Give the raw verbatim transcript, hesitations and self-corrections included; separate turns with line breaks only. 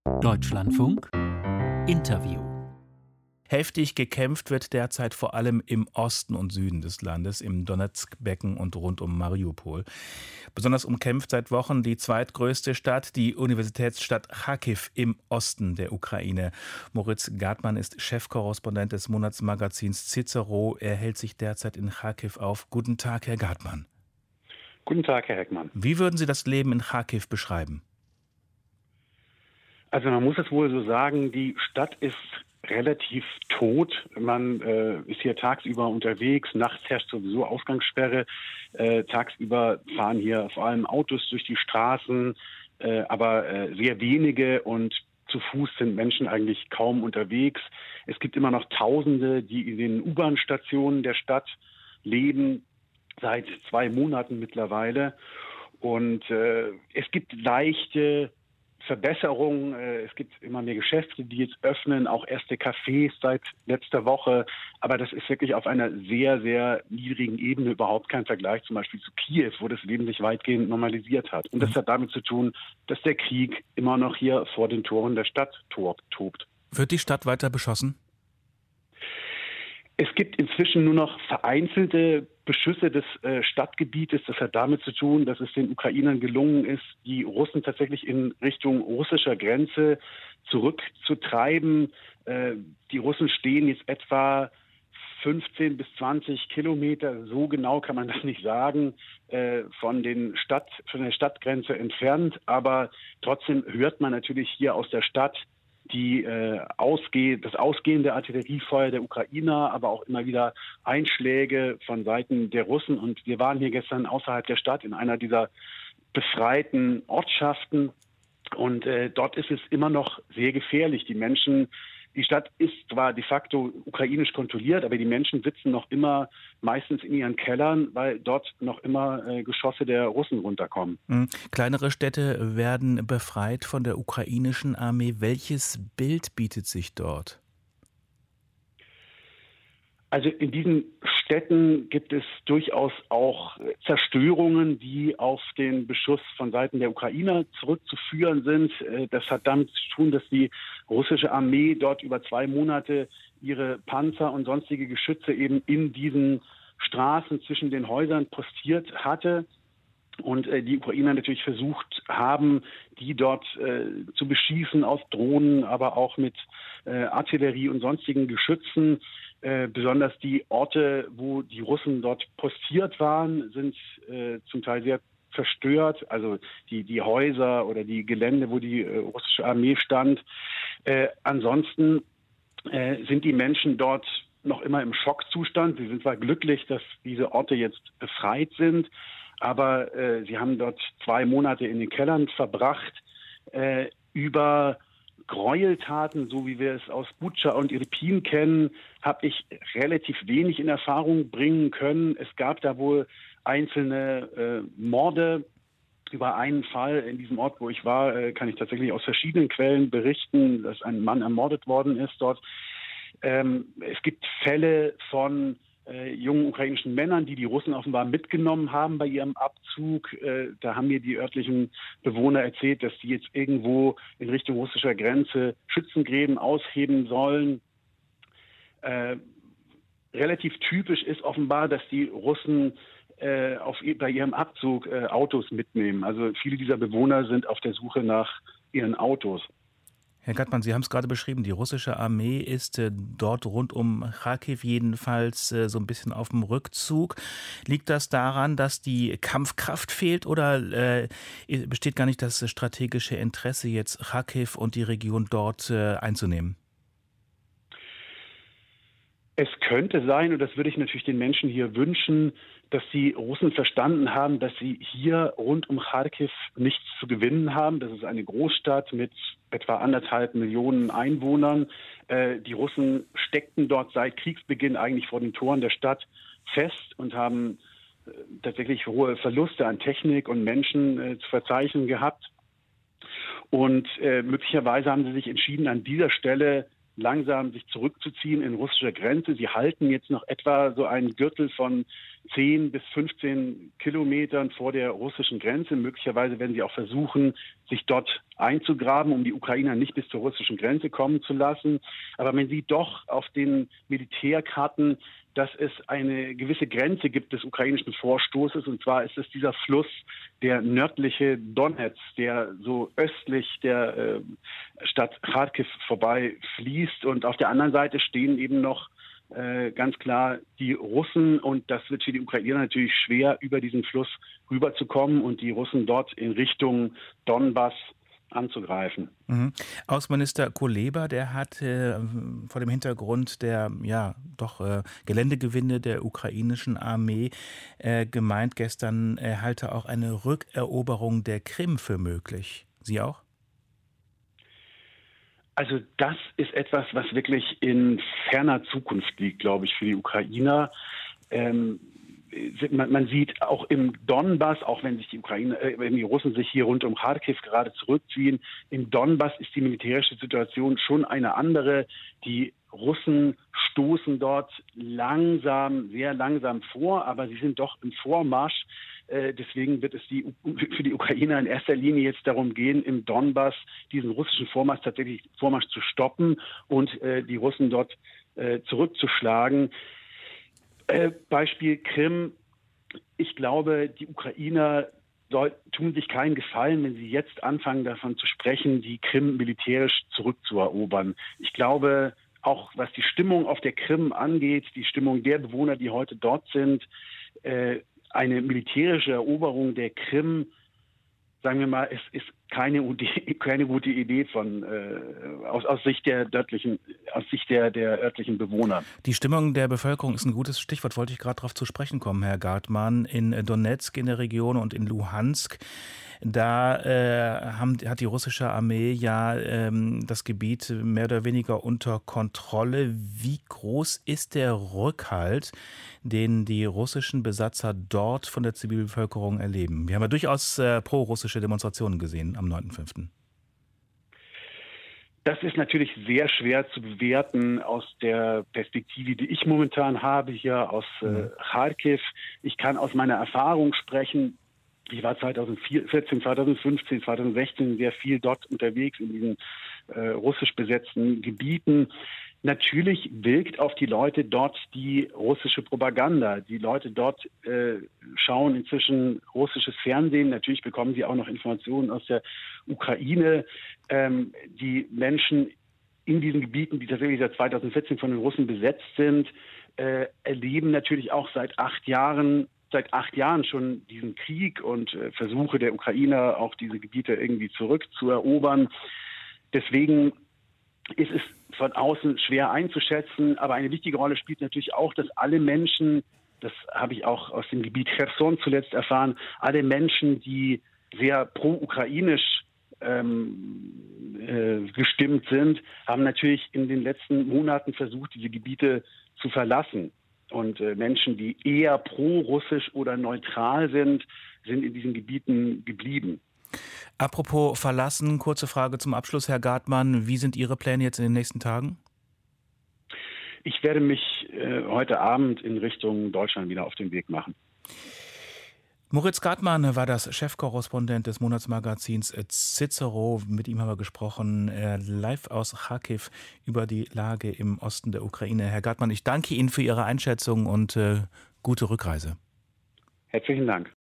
Deutschlandfunk Interview. Heftig gekämpft wird derzeit vor allem im Osten und Süden des Landes, im Donezk-Becken und rund um Mariupol. Besonders umkämpft seit Wochen die zweitgrößte Stadt, die Universitätsstadt Charkiw im Osten der Ukraine. Moritz Gartmann ist Chefkorrespondent des Monatsmagazins Cicero. Er hält sich derzeit in Charkiw auf. Guten Tag, Herr Gartmann.
Guten Tag, Herr Heckmann.
Wie würden Sie das Leben in Charkiw beschreiben?
Also man muss es wohl so sagen, die Stadt ist relativ tot. Man äh, ist hier tagsüber unterwegs, nachts herrscht sowieso Ausgangssperre. Äh, tagsüber fahren hier vor allem Autos durch die Straßen, äh, aber äh, sehr wenige, und zu Fuß sind Menschen eigentlich kaum unterwegs. Es gibt immer noch Tausende, die in den U-Bahn-Stationen der Stadt leben, seit zwei Monaten mittlerweile. Und äh, es gibt leichte Verbesserungen. Es gibt immer mehr Geschäfte, die jetzt öffnen, auch erste Cafés seit letzter Woche. Aber das ist wirklich auf einer sehr, sehr niedrigen Ebene, überhaupt kein Vergleich zum Beispiel zu Kiew, wo das Leben sich weitgehend normalisiert hat. Und das hat damit zu tun, dass der Krieg immer noch hier vor den Toren der Stadt tobt.
Wird die Stadt weiter beschossen?
Es gibt inzwischen nur noch vereinzelte Beschüsse des äh, Stadtgebietes. Das hat damit zu tun, dass es den Ukrainern gelungen ist, die Russen tatsächlich in Richtung russischer Grenze zurückzutreiben. Äh, die Russen stehen jetzt etwa fünfzehn bis zwanzig Kilometer, so genau kann man das nicht sagen, äh, von, den Stadt, von der Stadtgrenze entfernt. Aber trotzdem hört man natürlich hier aus der Stadt die äh, ausgeh das ausgehende Artilleriefeuer der Ukrainer, aber auch immer wieder Einschläge von Seiten der Russen. Und wir waren hier gestern außerhalb der Stadt in einer dieser befreiten Ortschaften. Und äh, dort ist es immer noch sehr gefährlich. Die Menschen, die Stadt ist zwar de facto ukrainisch kontrolliert, aber die Menschen sitzen noch immer meistens in ihren Kellern, weil dort noch immer äh, Geschosse der Russen runterkommen.
Mhm. Kleinere Städte werden befreit von der ukrainischen Armee. Welches Bild bietet sich dort?
Also in diesen Städten gibt es durchaus auch Zerstörungen, die auf den Beschuss von Seiten der Ukrainer zurückzuführen sind. Das hat damit zu tun, dass die russische Armee dort über zwei Monate ihre Panzer und sonstige Geschütze eben in diesen Straßen zwischen den Häusern postiert hatte. Und äh, die Ukrainer natürlich versucht haben, die dort äh, zu beschießen aus Drohnen, aber auch mit äh, Artillerie und sonstigen Geschützen. Äh, besonders die Orte, wo die Russen dort postiert waren, sind äh, zum Teil sehr zerstört. Also die, die Häuser oder die Gelände, wo die äh, russische Armee stand. Äh, ansonsten äh, sind die Menschen dort noch immer im Schockzustand. Sie sind zwar glücklich, dass diese Orte jetzt befreit sind, aber äh, sie haben dort zwei Monate in den Kellern verbracht. Äh, über Gräueltaten, so wie wir es aus Butscha und Irpin kennen, habe ich relativ wenig in Erfahrung bringen können. Es gab da wohl einzelne äh, Morde. Über einen Fall in diesem Ort, wo ich war, äh, kann ich tatsächlich aus verschiedenen Quellen berichten, dass ein Mann ermordet worden ist dort. Ähm, es gibt Fälle von Äh, jungen ukrainischen Männern, die die Russen offenbar mitgenommen haben bei ihrem Abzug. Äh, da haben mir die örtlichen Bewohner erzählt, dass sie jetzt irgendwo in Richtung russischer Grenze Schützengräben ausheben sollen. Äh, relativ typisch ist offenbar, dass die Russen äh, auf, bei ihrem Abzug äh, Autos mitnehmen. Also viele dieser Bewohner sind auf der Suche nach ihren Autos.
Herr Gartmann, Sie haben es gerade beschrieben, die russische Armee ist äh, dort rund um Charkiw jedenfalls äh, so ein bisschen auf dem Rückzug. Liegt das daran, dass die Kampfkraft fehlt, oder äh, besteht gar nicht das strategische Interesse, jetzt Charkiw und die Region dort äh, einzunehmen?
Es könnte sein, und das würde ich natürlich den Menschen hier wünschen, dass die Russen verstanden haben, dass sie hier rund um Charkiw nichts zu gewinnen haben. Das ist eine Großstadt mit etwa anderthalb Millionen Einwohnern. Äh, die Russen steckten dort seit Kriegsbeginn eigentlich vor den Toren der Stadt fest und haben äh, tatsächlich hohe Verluste an Technik und Menschen äh, zu verzeichnen gehabt. Und äh, möglicherweise haben sie sich entschieden, an dieser Stelle langsam sich zurückzuziehen in russischer Grenze. Sie halten jetzt noch etwa so einen Gürtel von zehn bis fünfzehn Kilometern vor der russischen Grenze. Möglicherweise werden sie auch versuchen, sich dort einzugraben, um die Ukrainer nicht bis zur russischen Grenze kommen zu lassen. Aber man sieht doch auf den Militärkarten, dass es eine gewisse Grenze gibt des ukrainischen Vorstoßes. Und zwar ist es dieser Fluss, der nördliche Donetsk, der so östlich der äh, Stadt Charkiw vorbei fließt. Und auf der anderen Seite stehen eben noch äh, ganz klar die Russen. Und das wird für die Ukrainer natürlich schwer, über diesen Fluss rüberzukommen und die Russen dort in Richtung Donbass anzugreifen.
Mhm. Außenminister Kuleba, der hat äh, vor dem Hintergrund der ja doch äh, Geländegewinne der ukrainischen Armee äh, gemeint gestern, er halte auch eine Rückeroberung der Krim für möglich. Sie auch?
Also das ist etwas, was wirklich in ferner Zukunft liegt, glaube ich, für die Ukrainer. Ähm, Man, man sieht auch im Donbass, auch wenn sich die Ukraine, äh, wenn die Russen sich hier rund um Charkiw gerade zurückziehen, im Donbass ist die militärische Situation schon eine andere. Die Russen stoßen dort langsam, sehr langsam vor, aber sie sind doch im Vormarsch. Äh, deswegen wird es die, für die Ukrainer in erster Linie jetzt darum gehen, im Donbass diesen russischen Vormarsch tatsächlich Vormarsch zu stoppen und äh, die Russen dort äh, zurückzuschlagen. Beispiel Krim. Ich glaube, die Ukrainer soll, tun sich keinen Gefallen, wenn sie jetzt anfangen, davon zu sprechen, die Krim militärisch zurückzuerobern. Ich glaube, auch was die Stimmung auf der Krim angeht, die Stimmung der Bewohner, die heute dort sind, äh, eine militärische Eroberung der Krim, sagen wir mal, es ist keine, keine gute Idee von äh, aus, aus Sicht der dörtlichen, aus Sicht der, der örtlichen Bewohner.
Die Stimmung der Bevölkerung ist ein gutes Stichwort, wollte ich gerade darauf zu sprechen kommen, Herr Gartmann. In Donetsk in der Region und in Luhansk, da äh, haben, hat die russische Armee ja ähm, das Gebiet mehr oder weniger unter Kontrolle. Wie groß ist der Rückhalt, den die russischen Besatzer dort von der Zivilbevölkerung erleben? Wir haben ja durchaus äh, pro-russische Demonstrationen gesehen am neunten fünften
Das ist natürlich sehr schwer zu bewerten aus der Perspektive, die ich momentan habe, hier aus äh, Charkiw. Ich kann aus meiner Erfahrung sprechen. Ich war zweitausendvierzehn, zweitausendfünfzehn, zweitausendsechzehn sehr viel dort unterwegs in diesen äh, russisch besetzten Gebieten. Natürlich wirkt auf die Leute dort die russische Propaganda. Die Leute dort äh, schauen inzwischen russisches Fernsehen. Natürlich bekommen sie auch noch Informationen aus der Ukraine. Ähm, die Menschen in diesen Gebieten, die tatsächlich seit zweitausendvierzehn von den Russen besetzt sind, äh, erleben natürlich auch seit acht Jahren seit acht Jahren schon diesen Krieg und äh, Versuche der Ukrainer, auch diese Gebiete irgendwie zurückzuerobern. Deswegen ist es von außen schwer einzuschätzen, aber eine wichtige Rolle spielt natürlich auch, dass alle Menschen, das habe ich auch aus dem Gebiet Cherson zuletzt erfahren, alle Menschen, die sehr pro-ukrainisch ähm, äh, gestimmt sind, haben natürlich in den letzten Monaten versucht, diese Gebiete zu verlassen. Und äh, Menschen, die eher pro-russisch oder neutral sind, sind in diesen Gebieten geblieben.
Apropos verlassen, kurze Frage zum Abschluss, Herr Gartmann. Wie sind Ihre Pläne jetzt in den nächsten Tagen?
Ich werde mich äh, heute Abend in Richtung Deutschland wieder auf den Weg machen.
Moritz Gartmann war das Chefkorrespondent des Monatsmagazins Cicero. Mit ihm haben wir gesprochen, äh, live aus Charkiw über die Lage im Osten der Ukraine. Herr Gartmann, ich danke Ihnen für Ihre Einschätzung und äh, gute Rückreise.
Herzlichen Dank.